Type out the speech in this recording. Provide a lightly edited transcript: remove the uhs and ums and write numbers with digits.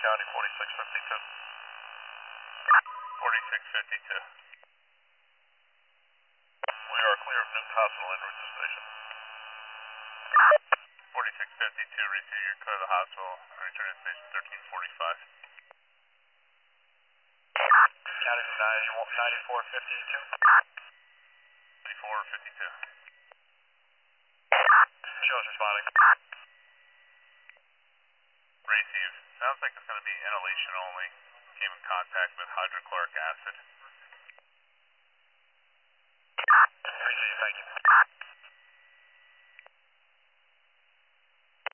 County 4652. 4652. We are clear of Newton Hospital en route to station. 4652, receive your code of the hospital. Return to station 1345. County 9452. 9452. Shows responding. Receive. Sounds like it's going to be inhalation only. Came in contact with hydrochloric acid.